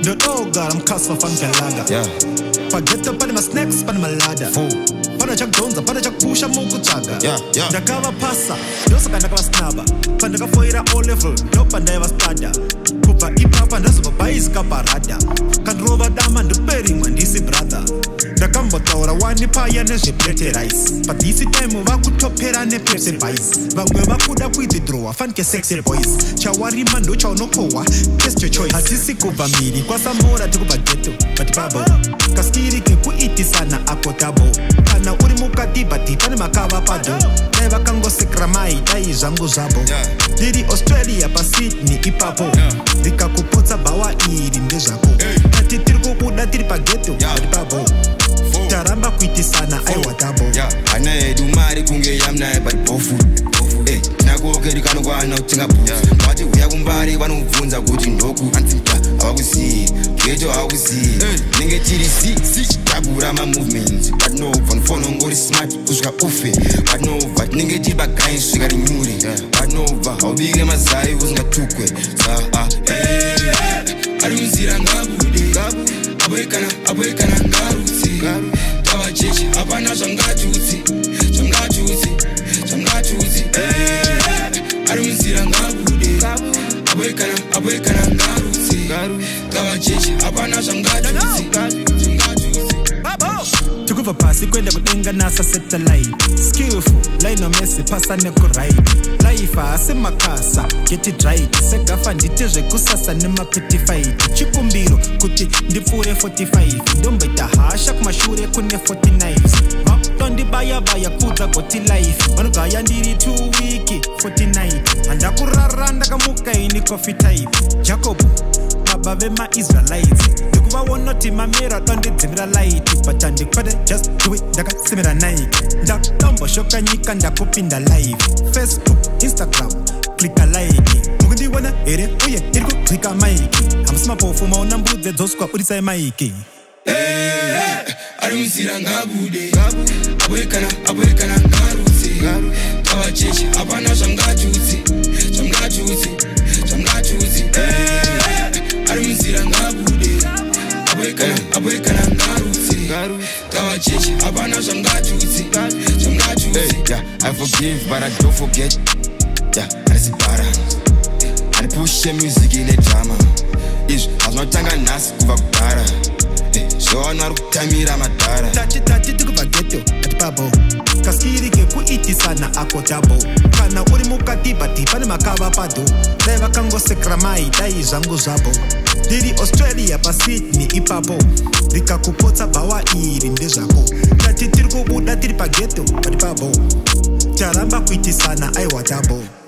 Ndodoga mkasa fankelaga Pageta pane ma snacks pane malada Pana chak donza pana chak pusha mungu chaga Ndakava pasa Ndosaka ndakava snaba Pandaka foira O level Ndopa ndaiva stada Kupa ipapa ndazuba baizika parada Kandrova dama nduperi mwandisi brother Ndakambotaura wani paya nezveplete rice Padisi time vakutopera nepepsi boys Vamwe vakuda kuidhidrowa fanike sexy boys Chawarima ndo chaunokohwa Test your choice Hatisi kubva miri kwasamora tikubva ghetto But babo Kaskiri kekuitisana akotabo Kana uri mukati bati pane makava pado Dai vakangosekra mai dai zvangu zvabo Ndiri Australia pa Sydney ipapo Ndikakupotsa bawa iri ndezvako Ati tiri kubuda tiri pa ghetto But babo Taramba kuitisana aiwa tabo Hana edu mari kunge yamna but bofu Nakuokeri kanokwana utenga boots Wati uya kumbari vanobvunza kuti ndoku Antika hawakuziyi Ghetto hawakuziyi Nenge tiri si Tabura ma movements But no Vanofona ngori smart kusvika ufe But no But nenge tiri bagayi svika rinyuri But no Haubike mazai usingatukwe Ari muzira ngabude Aboekana ngarutse Tava chechi Apana zvangatutsi Ari muzira ngabude Aboekana ngarutse Tava chechi Apana zvangatutsi Tukuva pasi kwenda kudenga nasa satellite Skillful, line mesi pasa neku right Life asi makasa, get it right Segafa nditezve kusasa nema pretty fight Chikumbiro kuti ndipfure 45 Ndombaita hasha kumashure kune 49 Tondi baya kudza goti life Vanogaya ndiri 2 wiki 49 Handakurara ndakamuka ini coffee type Jacob Baba vema Israelites Ndikuvawonoti mamira tondidzimira light But andikwade just do it ndakasimira Nike Ndakutomboshoka nyika ndakupinda live Facebook, Instagram, klika like Mukundiwana here uye iri kuklika maiki Hamsi mapofu maona mbudze dzoswa urisai maiki Ari muzira ngabude Aboekana ngarutse Tava chechi apana zvangatutsi Ari muzira ngabude Aboekana ngarutse Tava chechi apana zvangatutsi I forgive but I don't forget Arisipara Anipushe music ine drama Izvi hazvinotanga nhasi kubva kugara Zvona ari kutamira madhara Tati tikubva ghetto ati babo Kaskiri kekuitisana akotabo Kana uri mukati bati pane makava pado Dai vakangosekra mai dai zvangu zvabo Ndiri Australia pa Sydney ipapo Ndikakupotsa bawa iri ndezvako Tati tiri kubuda tiri pa ghetto ati babo Taramba kuitisana aiwa tabo